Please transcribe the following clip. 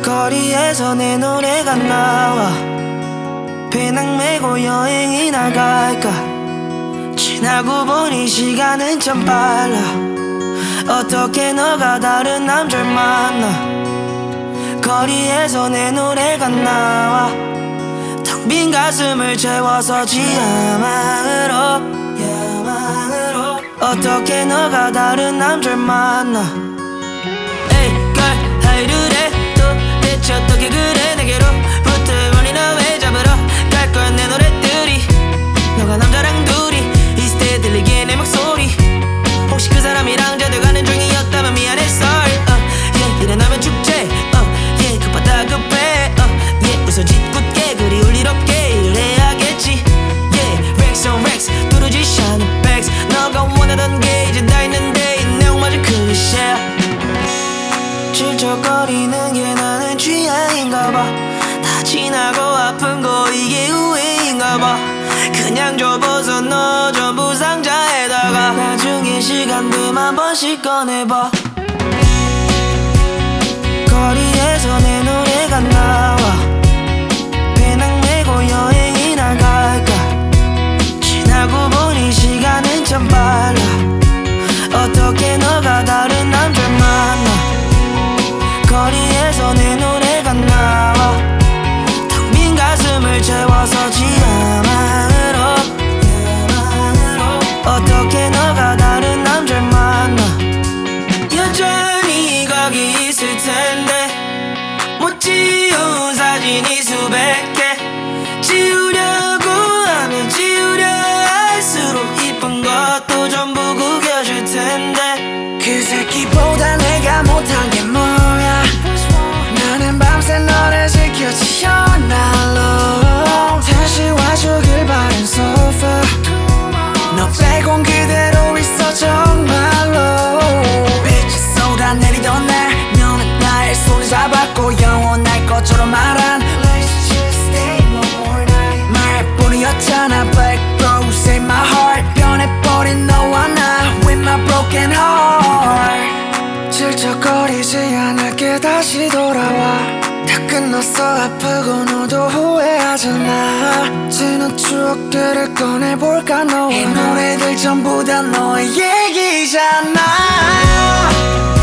거리에서 내 노래가 나와 배낭 메고 여행이나 갈까. 지나고 보니 시간은 참 빨라. 어떻게 너가 다른 남자를 만나. 거리에서 내 노래가 나와 텅 빈 가슴을 채워서 지하망으로 어떻게 너가 다른 남자를 만나. Hey girl, how you do that? 도대체 어떻게 그래 내게로 붙어오니 너 왜 잡으러 갈 거야 내 노래들이. 너가 남자랑 둘이 있을 때 들리게 내 목소리. 혹시 그 사람이랑 자돼가는 중이었다면 미안해 sorry. Yeah, 일어나면 축제. Yeah, 급하다 급해. Yeah, 웃어 짓궂게 그리 울 일 없게 일을 해야겠지. Yeah, Rex on Rex 뚜루지 샤는 백스. 너가 원하던 게 이제 다 있는데 이 내용마저 클리셰. 질척거리는 게 나는 취향인가봐. 다 지나고 아픈 거 이게 우회인가봐. 그냥 접어서 너 전부 상자에다가 나중에 시간 되면 한 번씩 꺼내봐. 거리에서 내 노래가 나와 배낭 메고 여행이나 갈까. 지나고 보니 시간은 참 빨라. 어떻게 너가 다른 남자를 만나. 거리에서 내 노래가 나와 텅 빈 가슴을 채워서 지하망으로 어떻게 너가 다른 남자를 만나. 여전히 거기 있을 텐데 못 지운 사진이 수백 개. 지우려고 하면 지우려 할수록 이쁜 것도 전부 구겨질 텐데. 그 새끼보다 내가 못한 게 뭐야. 나는 밤새 너를 지켜지 all night long. 다시 와주길 바란 sofa. 너 빼곤 그대로 있어 정말로. 빛이 쏟아내리던 날 너는 나의 손을 잡았고 영원할 것처럼 말한 Let's just stay one more night. 말뿐이었잖아 black rose in my heart. 변해버린 너와 나 with my broken heart. 질척거리지 않을게 다시 돌아와. 다 끝났어 아프고 너도 후회하잖아. 지난 추억들을 꺼내볼까 너와 이 노래들 전부 다 너의 얘기잖아.